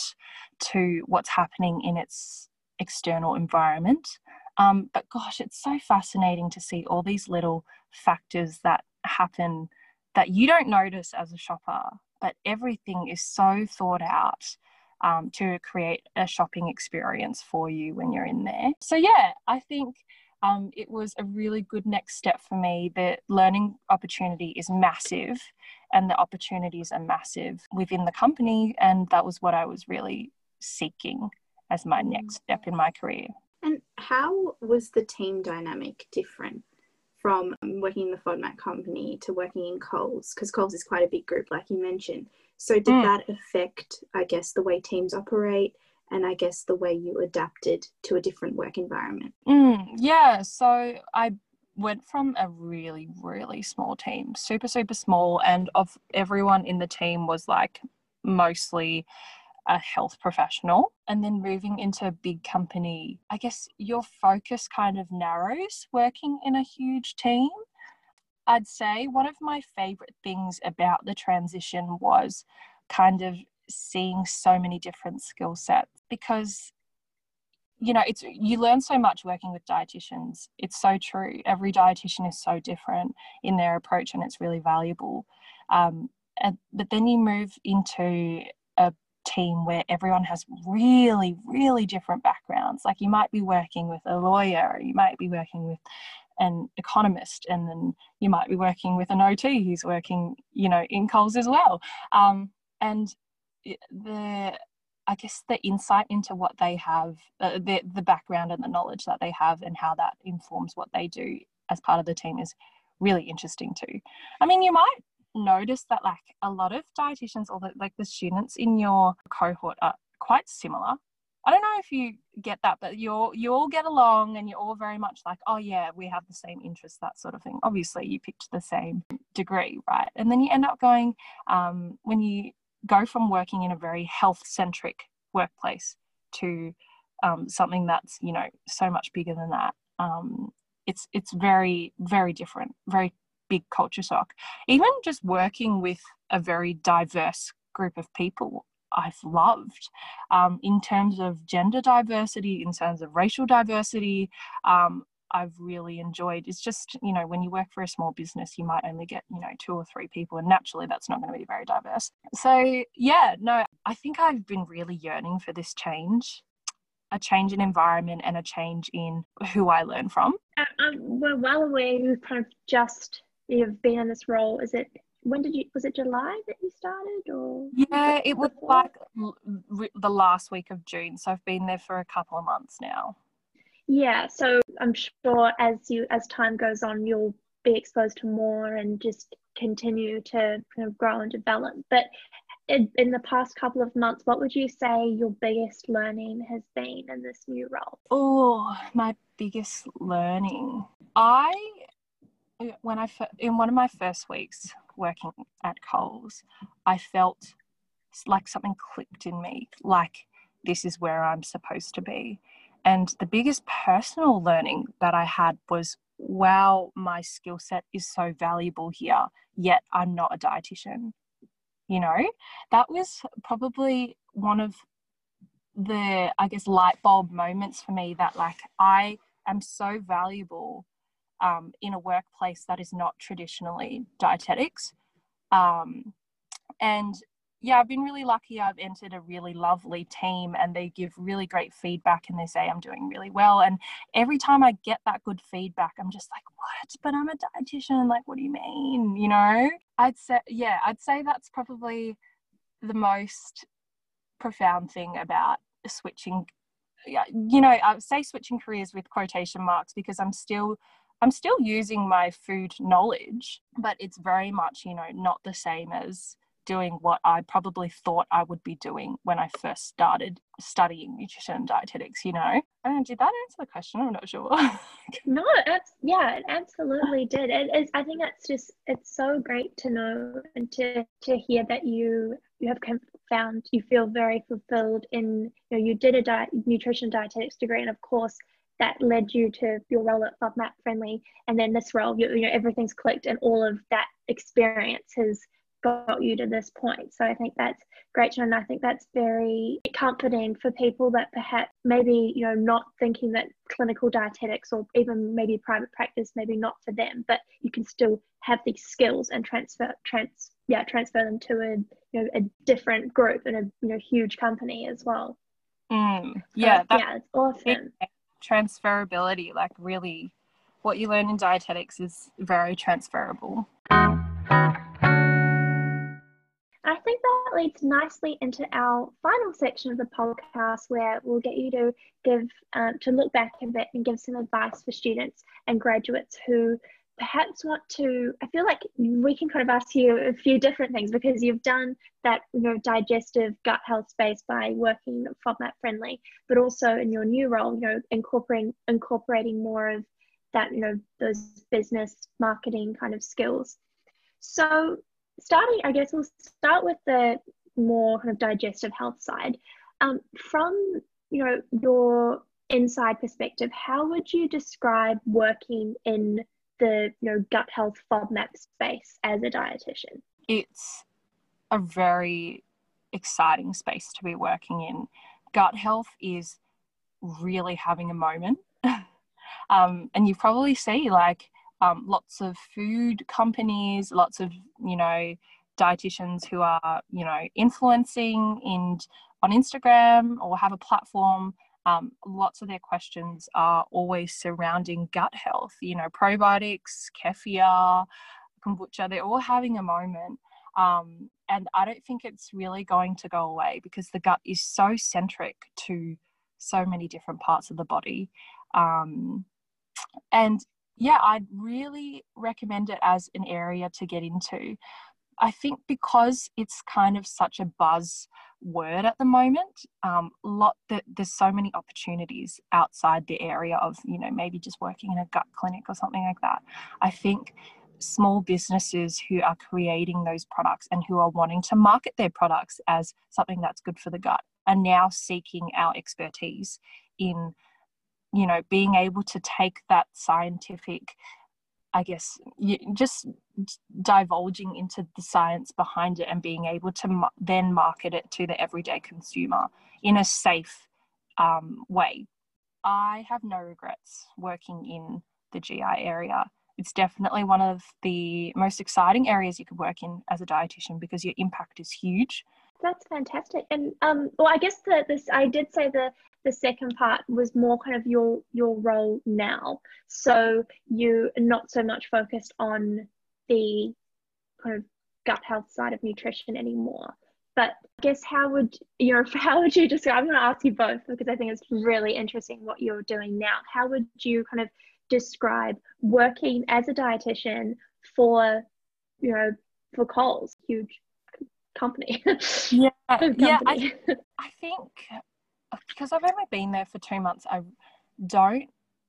to what's happening in its external environment. Um, but gosh, it's so fascinating to see all these little factors that happen that you don't notice as a shopper, but everything is so thought out um, to create a shopping experience for you when you're in there. So yeah, I think um, it was a really good next step for me. The learning opportunity is massive and the opportunities are massive within the company. And that was what I was really seeking as my next step in my career. And how was the team dynamic different from working in the FODMAC company to working in Coles? Because Coles is quite a big group, like you mentioned. So did mm. that affect, I guess, the way teams operate and I guess the way you adapted to a different work environment? Mm, yeah, so I went from a really, really small team, super, super small, and of everyone in the team was like mostly a health professional, and then moving into a big company, I guess your focus kind of narrows working in a huge team. I'd say one of my favorite things about the transition was kind of seeing so many different skill sets, because you know, it's you learn so much working with dietitians. It's so true. Every dietitian is so different in their approach, and it's really valuable. Um, and, but then you move into a team where everyone has really, really different backgrounds. Like you might be working with a lawyer, or you might be working with an economist, and then you might be working with an O T who's working, you know, in Coles as well. Um, and the I guess the insight into what they have, uh, the, the background and the knowledge that they have and how that informs what they do as part of the team is really interesting too. I mean, you might notice that like a lot of dietitians or the, like the students in your cohort are quite similar. I don't know if you get that, but you're, you all get along and you're all very much like, oh yeah, we have the same interests, that sort of thing. Obviously you picked the same degree, right? And then you end up going, um, when you go from working in a very health-centric workplace to um, something that's, you know, so much bigger than that. Um, it's it's very, very different, very big culture shock. Even just working with a very diverse group of people, I've loved um, in terms of gender diversity, in terms of racial diversity. Um, I've really enjoyed. It's just, you know, when you work for a small business, you might only get, you know, two or three people, and naturally that's not going to be very diverse. So yeah, no, I think I've been really yearning for this change, a change in environment and a change in who I learn from. Uh, um, we're well aware you've kind of just, you've been in this role. Is it, when did you, was it July that you started or? Yeah, it was like the last week of June. So I've been there for a couple of months now. Yeah, so I'm sure as you as time goes on, you'll be exposed to more and just continue to kind of grow and develop. But in, in the past couple of months, what would you say your biggest learning has been in this new role? Oh, my biggest learning. I, when I, in one of my first weeks working at Coles, I felt like something clicked in me, like this is where I'm supposed to be. And the biggest personal learning that I had was, wow, my skill set is so valuable here, yet I'm not a dietitian. You know, that was probably one of the, I guess, light bulb moments for me, that like I am so valuable um, in a workplace that is not traditionally dietetics. Um, and yeah, I've been really lucky. I've entered a really lovely team and they give really great feedback and they say I'm doing really well. And every time I get that good feedback, I'm just like, what? But I'm a dietitian. Like, what do you mean? You know, I'd say, yeah, I'd say that's probably the most profound thing about switching yeah, you know, I say switching careers with quotation marks because I'm still I'm still using my food knowledge, but it's very much, you know, not the same as doing what I probably thought I would be doing when I first started studying nutrition and dietetics, you know. I don't know, did that answer the question? I'm not sure. No, it's, yeah, it absolutely did. It is, I think that's just, it's so great to know and to, to hear that you, you have found, you feel very fulfilled in, you know, you did a diet, nutrition dietetics degree, and of course, that led you to your role at FODMAP Friendly, and then this role, you, you know, everything's clicked, and all of that experience has got you to this point. So I think that's great to know, and I think that's very comforting for people that perhaps maybe, you know, not thinking that clinical dietetics or even maybe private practice, maybe not for them, but you can still have these skills and transfer trans yeah transfer them to a, you know, a different group and a, you know, huge company as well. Mm, yeah, so, yeah, it's awesome. It, transferability, like really what you learn in dietetics is very transferable. I think that leads nicely into our final section of the podcast, where we'll get you to give um, to look back a bit and give some advice for students and graduates who perhaps want to. I feel like we can kind of ask you a few different things, because you've done that, you know, digestive gut health space by working at FODMAP Friendly, but also in your new role, you know, incorporating incorporating more of that, you know, those business marketing kind of skills. So starting, I guess we'll start with the more kind of digestive health side. Um, from, you know, your inside perspective, how would you describe working in the, you know, gut health FODMAP space as a dietitian? It's a very exciting space to be working in. Gut health is really having a moment. um, and you probably see like Um, lots of food companies, lots of, you know, dietitians who are, you know, influencing in on Instagram or have a platform. Um, lots of their questions are always surrounding gut health, you know, probiotics, kefir, kombucha, they're all having a moment. Um, and I don't think it's really going to go away, because the gut is so centric to so many different parts of the body. Um, and yeah, I'd really recommend it as an area to get into. I think because it's kind of such a buzz word at the moment, um, lot that there's so many opportunities outside the area of, you know, maybe just working in a gut clinic or something like that. I think small businesses who are creating those products and who are wanting to market their products as something that's good for the gut are now seeking our expertise in, you know, being able to take that scientific, I guess, just divulging into the science behind it and being able to then market it to the everyday consumer in a safe um, way. I have no regrets working in the G I area. It's definitely one of the most exciting areas you could work in as a dietitian, because your impact is huge. That's fantastic. And um, well, I guess the this I did say the the second part was more kind of your your role now. So you are not so much focused on the kind of gut health side of nutrition anymore. But I guess how would you know how would you describe? I'm going to ask you both, because I think it's really interesting what you're doing now. How would you kind of describe working as a dietitian for, you know, for Coles, huge company? Yeah, company. yeah. I, I think because I've only been there for two months, I don't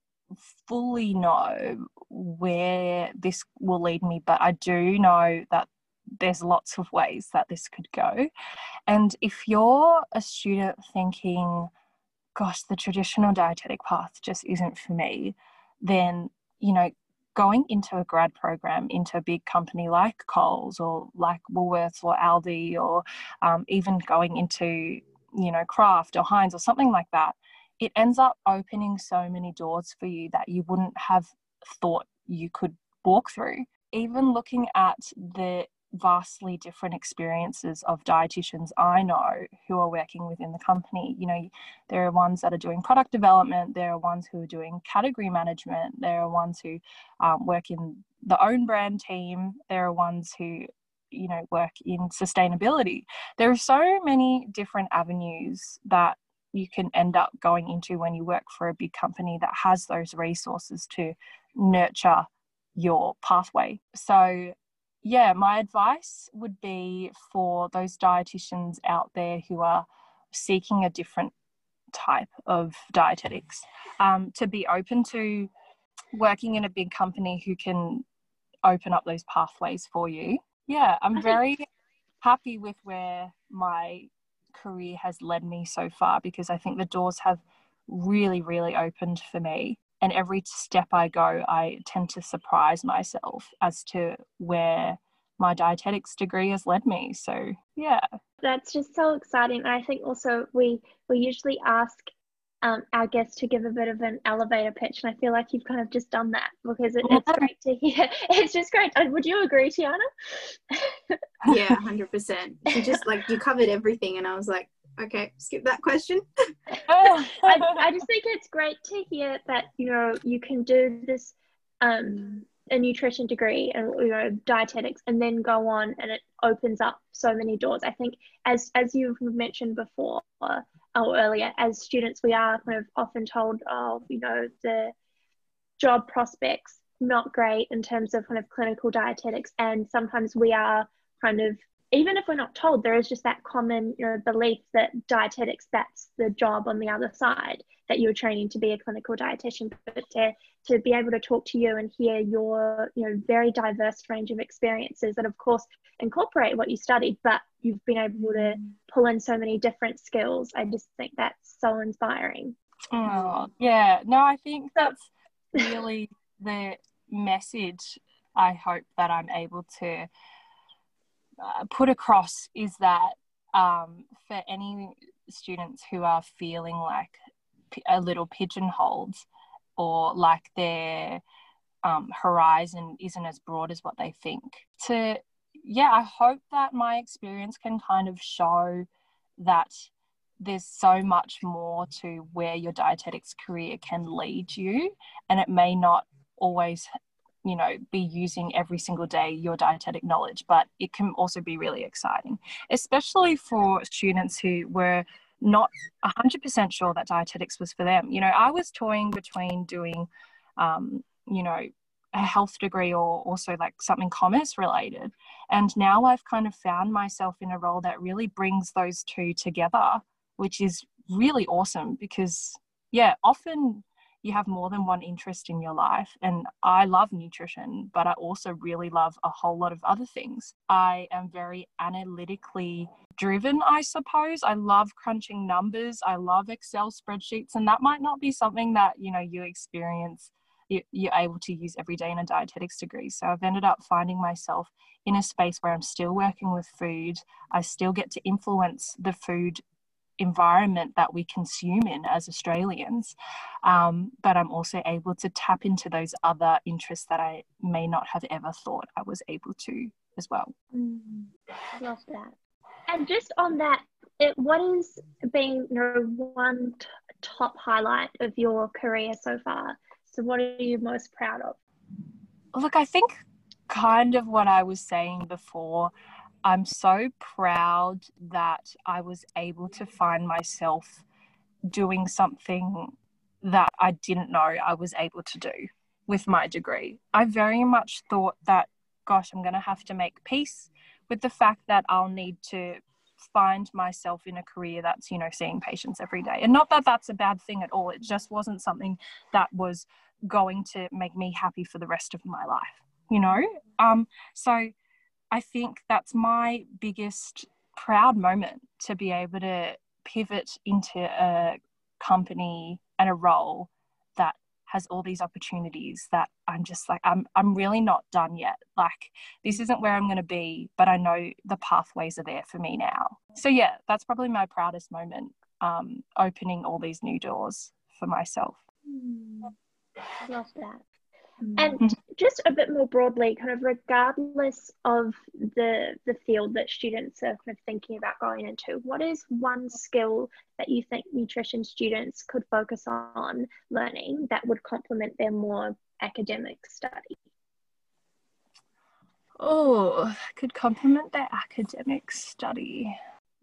fully know where this will lead me, but I do know that there's lots of ways that this could go. And if you're a student thinking, gosh, the traditional dietetic path just isn't for me, then, you know, going into a grad program into a big company like Coles or like Woolworths or Aldi, or um, even going into, you know, Kraft or Heinz or something like that, it ends up opening so many doors for you that you wouldn't have thought you could walk through. Even looking at the vastly different experiences of dietitians I know who are working within the company, you know, there are ones that are doing product development, there are ones who are doing category management, there are ones who um, work in the own brand team, there are ones who, you know, work in sustainability. There are so many different avenues that you can end up going into when you work for a big company that has those resources to nurture your pathway. So yeah, my advice would be for those dietitians out there who are seeking a different type of dietetics, um, to be open to working in a big company who can open up those pathways for you. Yeah, I'm very happy with where my career has led me so far, because I think the doors have really, really opened for me. And every step I go, I tend to surprise myself as to where my dietetics degree has led me. So, yeah. That's just so exciting. I think also we, we usually ask um, our guests to give a bit of an elevator pitch. And I feel like you've kind of just done that, because it, it's great to hear. It's just great. Would you agree, Tiana? Yeah, one hundred percent. She just, like, you covered everything. And I was like, okay, skip that question. I, I just think it's great to hear that, you know, you can do this, um, a nutrition degree and, you know, dietetics, and then go on, and it opens up so many doors. I think as, as you've mentioned before, uh, or earlier, as students, we are kind of often told, oh, you know, the job prospects, not great in terms of kind of clinical dietetics. And sometimes we are kind of, even if we're not told, there is just that common, you know, belief that dietetics, that's the job on the other side, that you're training to be a clinical dietitian. But to, to be able to talk to you and hear your, you know, very diverse range of experiences that, of course, incorporate what you studied, but you've been able to pull in so many different skills. I just think that's so inspiring. Oh, yeah. No, I think that's really the message I hope that I'm able to Uh, put across, is that um, for any students who are feeling like p- a little pigeonholed, or like their um, horizon isn't as broad as what they think, to yeah I hope that my experience can kind of show that there's so much more to where your dietetics career can lead you, and it may not always, you know, be using every single day your dietetic knowledge, but it can also be really exciting, especially for students who were not one hundred percent sure that dietetics was for them. You know, I was toying between doing, um, you know, a health degree or also like something commerce related. And now I've kind of found myself in a role that really brings those two together, which is really awesome, because, yeah, often you have more than one interest in your life. And I love nutrition, but I also really love a whole lot of other things. I am very analytically driven, I suppose. I love crunching numbers. I love Excel spreadsheets, and that might not be something that, you know, you experience, you're able to use every day in a dietetics degree. So I've ended up finding myself in a space where I'm still working with food. I still get to influence the food environment that we consume in as Australians, um, but I'm also able to tap into those other interests that I may not have ever thought I was able to as well. Mm, love that. And just on that, it, what has been your one t- top highlight of your career so far? So what are you most proud of? Look, I think kind of what I was saying before, I'm so proud that I was able to find myself doing something that I didn't know I was able to do with my degree. I very much thought that, gosh, I'm going to have to make peace with the fact that I'll need to find myself in a career that's, you know, seeing patients every day. And not that that's a bad thing at all. It just wasn't something that was going to make me happy for the rest of my life, you know? Um, so I think that's my biggest proud moment, to be able to pivot into a company and a role that has all these opportunities that I'm just like, I'm I'm really not done yet. Like, this isn't where I'm going to be, but I know the pathways are there for me now. So yeah, that's probably my proudest moment, um, opening all these new doors for myself. Mm, love that. And just a bit more broadly, kind of regardless of the the field that students are kind of thinking about going into, what is one skill that you think nutrition students could focus on learning that would complement their more academic study? Oh, could complement their academic study.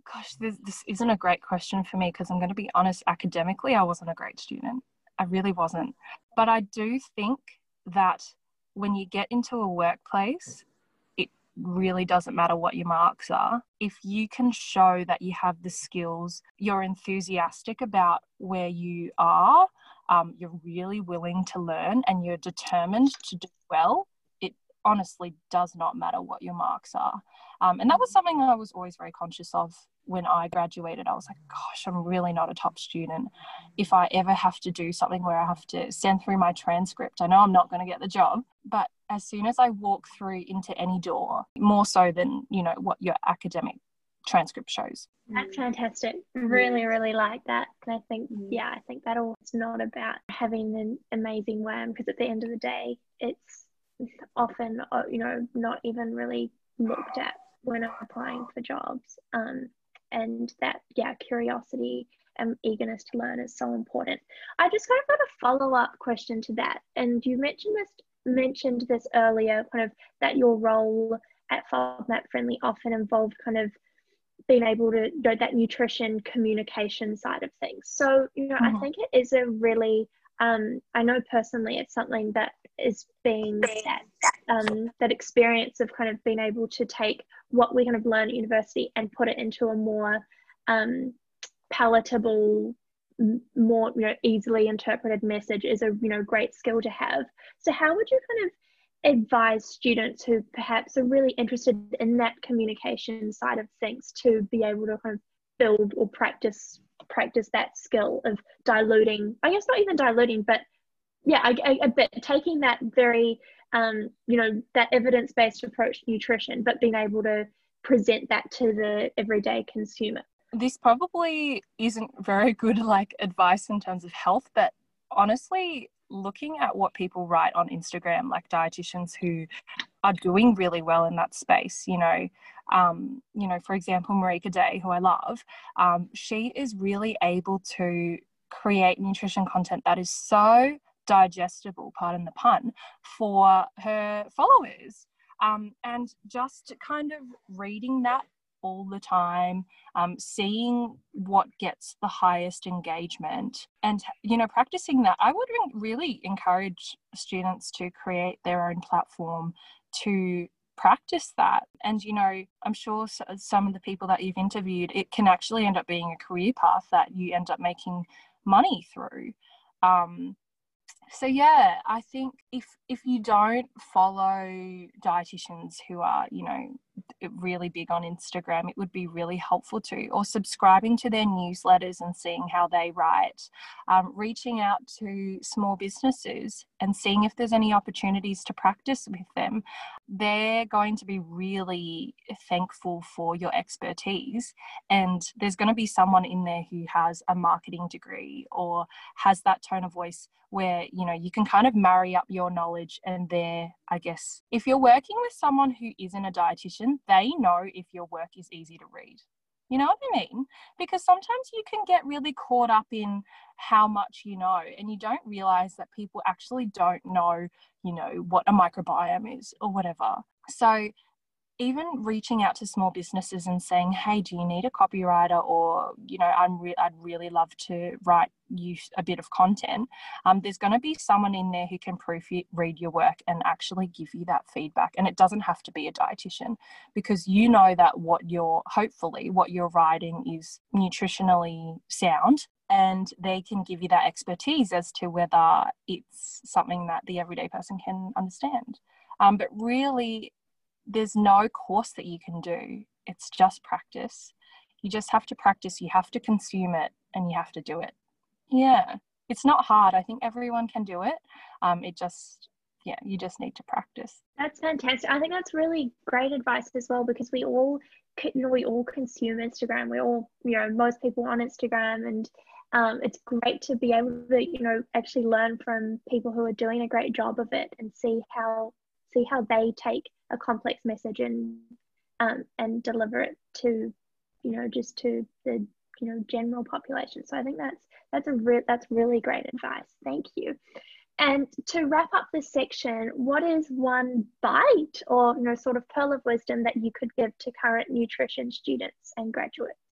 Gosh, this, this isn't a great question for me because I'm going to be honest, academically, I wasn't a great student. I really wasn't. But I do think that when you get into a workplace, it really doesn't matter what your marks are. If you can show that you have the skills, you're enthusiastic about where you are, um, you're really willing to learn and you're determined to do well, it honestly does not matter what your marks are. Um, and that was something I was always very conscious of when I graduated. I was like, gosh, I'm really not a top student. If I ever have to do something where I have to send through my transcript, I know I'm not going to get the job, but as soon as I walk through into any door, more so than, you know, what your academic transcript shows. That's fantastic. Really, really like that. And I think, yeah, I think that all it's not about having an amazing W A M, because at the end of the day, it's often, you know, not even really looked at when applying for jobs. Um, and that, yeah, curiosity and eagerness to learn is so important. I just kind of got a follow-up question to that. And you mentioned this mentioned this earlier, kind of that your role at FODMAP Friendly often involved kind of being able to know that nutrition communication side of things. So, you know, mm-hmm. I think it is a really, um, I know personally it's something that is being that, um, that experience of kind of being able to take what we kind of learn at university and put it into a more um, palatable, more, you know, easily interpreted message is a, you know, great skill to have. So how would you kind of advise students who perhaps are really interested in that communication side of things to be able to kind of build or practice practice that skill of diluting, I guess not even diluting, but yeah, a, a, a bit taking that very, um, you know, that evidence-based approach to nutrition, but being able to present that to the everyday consumer. This probably isn't very good like advice in terms of health, but honestly, looking at what people write on Instagram, like dietitians who are doing really well in that space, you know, um, you know, for example, Marika Day, who I love, um, she is really able to create nutrition content that is so digestible, pardon the pun, for her followers. Um, and just kind of reading that all the time, um, seeing what gets the highest engagement and, you know, practicing that. I would really encourage students to create their own platform to practice that. And, you know, I'm sure some of the people that you've interviewed, it can actually end up being a career path that you end up making money through. Um, So yeah, I think if if you don't follow dietitians who are, you know, really big on Instagram, it would be really helpful to, or subscribing to their newsletters and seeing how they write, um, reaching out to small businesses and seeing if there's any opportunities to practice with them. They're going to be really thankful for your expertise, and there's going to be someone in there who has a marketing degree or has that tone of voice where, you know, you can kind of marry up your knowledge and their, I guess, if you're working with someone who isn't a dietitian, they know if your work is easy to read. You know what I mean? Because sometimes you can get really caught up in how much you know, and you don't realize that people actually don't know, you know, what a microbiome is or whatever. So even reaching out to small businesses and saying, hey, do you need a copywriter? Or, you know, I'm re- I'd really love to write you a bit of content. Um, there's going to be someone in there who can proofread your work and actually give you that feedback. And it doesn't have to be a dietitian, because you know that what you're, hopefully, what you're writing is nutritionally sound, and they can give you that expertise as to whether it's something that the everyday person can understand. Um, but really, there's no course that you can do. It's just practice. You just have to practice. You have to consume it, and you have to do it. Yeah, it's not hard. I think everyone can do it. Um, it just, yeah, you just need to practice. That's fantastic. I think that's really great advice as well, because we all, you know, we all consume Instagram. We all, you know, most people on Instagram, and um, it's great to be able to, you know, actually learn from people who are doing a great job of it and see how see how they take a complex message and um, and deliver it to, you know, just to the, you know, general population. So I think that's that's a re- that's really great advice. Thank you. And to wrap up this section, what is one bite or, you know, sort of pearl of wisdom that you could give to current nutrition students and graduates?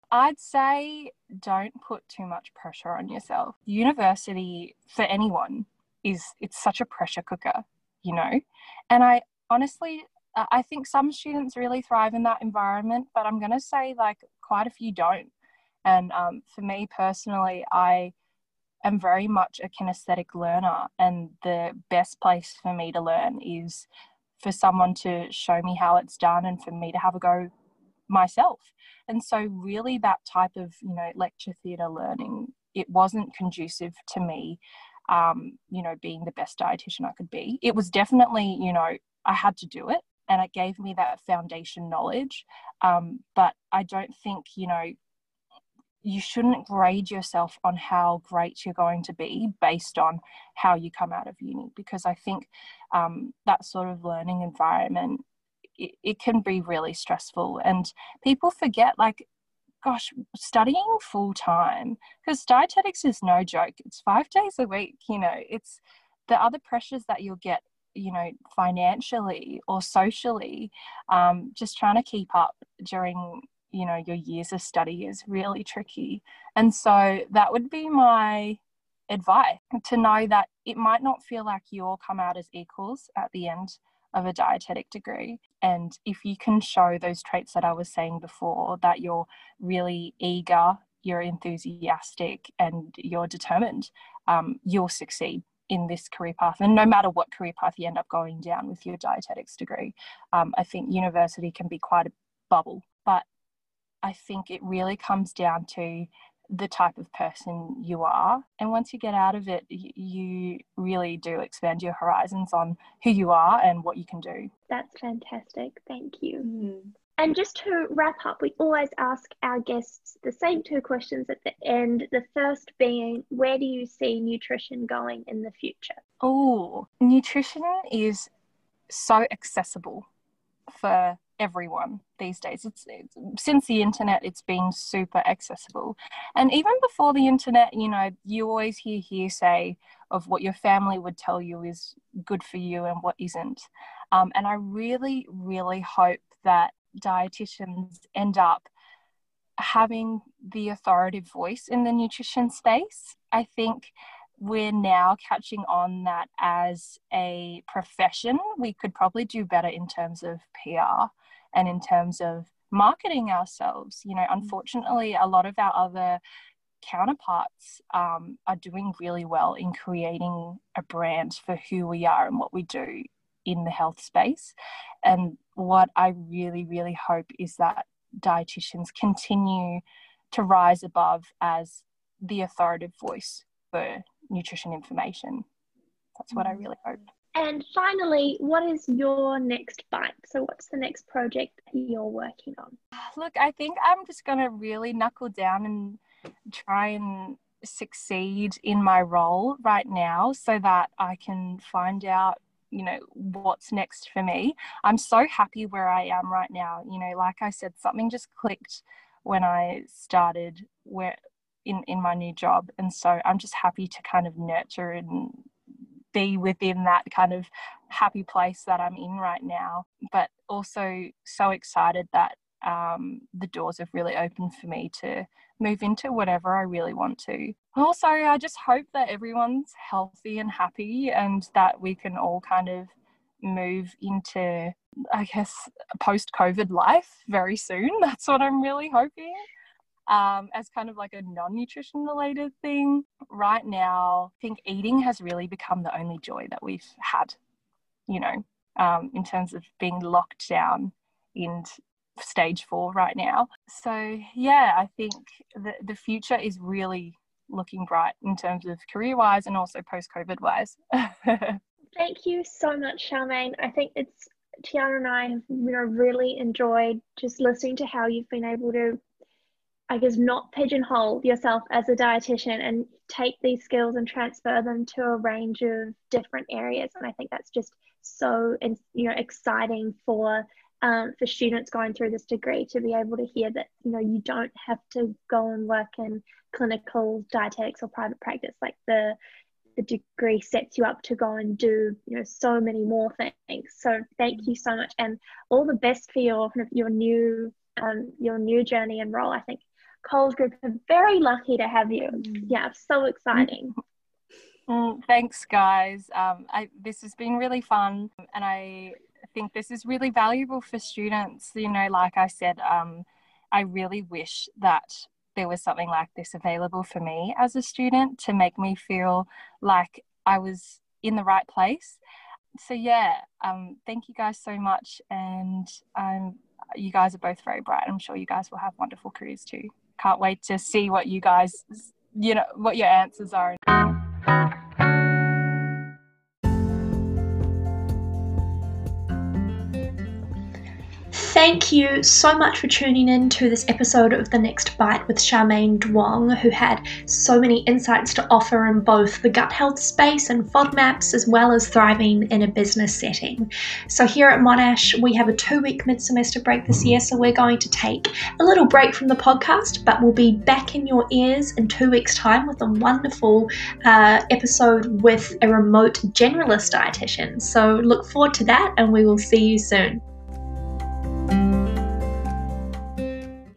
I'd say don't put too much pressure on yourself. University for anyone is, it's such a pressure cooker, you know, and I honestly, I think some students really thrive in that environment, but I'm going to say like quite a few don't. And um, for me personally, I am very much a kinesthetic learner, and the best place for me to learn is for someone to show me how it's done and for me to have a go myself. And so really that type of, you know, lecture theatre learning, it wasn't conducive to me, um, you know, being the best dietitian I could be. It was definitely, you know, I had to do it and it gave me that foundation knowledge. Um, but I don't think, you know, you shouldn't grade yourself on how great you're going to be based on how you come out of uni, because I think um, that sort of learning environment, it, it can be really stressful. And people forget, like, gosh, studying full time, because dietetics is no joke. It's five days a week, you know, it's the other pressures that you'll get, you know, financially or socially, um, just trying to keep up during, you know, your years of study is really tricky. And so that would be my advice, to know that it might not feel like you all come out as equals at the end of a dietetic degree. And if you can show those traits that I was saying before, that you're really eager, you're enthusiastic, and you're determined, um, you'll succeed in this career path. And no matter what career path you end up going down with your dietetics degree, um, I think university can be quite a bubble, but I think it really comes down to the type of person you are. And once you get out of it, you really do expand your horizons on who you are and what you can do. That's fantastic. Thank you. Mm. And just to wrap up, we always ask our guests the same two questions at the end. The first being, where do you see nutrition going in the future? Oh, nutrition is so accessible for everyone these days. It's, it's since the internet, it's been super accessible. And even before the internet, you know, you always hear hearsay of what your family would tell you is good for you and what isn't. Um, and I really, really hope that dietitians end up having the authoritative voice in the nutrition space. I think we're now catching on that as a profession, we could probably do better in terms of P R and in terms of marketing ourselves. You know, unfortunately, a lot of our other counterparts um, are doing really well in creating a brand for who we are and what we do in the health space. And what I really, really hope is that dietitians continue to rise above as the authoritative voice for nutrition information. That's what I really hope. And finally, what is your next bite? So what's the next project that you're working on? Look, I think I'm just going to really knuckle down and try and succeed in my role right now so that I can find out, you know, what's next for me. I'm so happy where I am right now. You know, like I said, something just clicked when I started where in, in my new job. And so I'm just happy to kind of nurture and be within that kind of happy place that I'm in right now, but also so excited that um, the doors have really opened for me to move into whatever I really want to. Also, I just hope that everyone's healthy and happy and that we can all kind of move into, I guess, post-COVID life very soon. That's what I'm really hoping. Um, as kind of like a non-nutrition related thing. Right now, I think eating has really become the only joy that we've had, you know, um, in terms of being locked down in stage four right now. So yeah, I think the, the future is really looking bright in terms of career-wise and also post-COVID wise. Thank you so much, Charmaine. I think it's, Tiana and I have, you know, really enjoyed just listening to how you've been able to, I guess, not pigeonhole yourself as a dietitian and take these skills and transfer them to a range of different areas. And I think that's just so, you know, exciting for um, for students going through this degree to be able to hear that, you know, you don't have to go and work in clinical dietetics or private practice. Like the the degree sets you up to go and do, you know, so many more things. So thank you so much, and all the best for your your new um, your new journey and role. I think Coles Group are very lucky to have you. Yeah, so exciting. Mm, thanks, guys. Um, I, this has been really fun, and I think this is really valuable for students. You know, like I said, um, I really wish that there was something like this available for me as a student to make me feel like I was in the right place. So yeah, um, thank you guys so much, and um, you guys are both very bright. I'm sure you guys will have wonderful careers too. Can't wait to see what you guys, you know, what your answers are. Thank you so much for tuning in to this episode of The Next Bite with Charmaine Duong, who had so many insights to offer in both the gut health space and FODMAPs, as well as thriving in a business setting. So here at Monash, we have a two-week mid-semester break this year, so we're going to take a little break from the podcast, but we'll be back in your ears in two weeks' time with a wonderful uh, episode with a remote generalist dietitian. So look forward to that, and we will see you soon.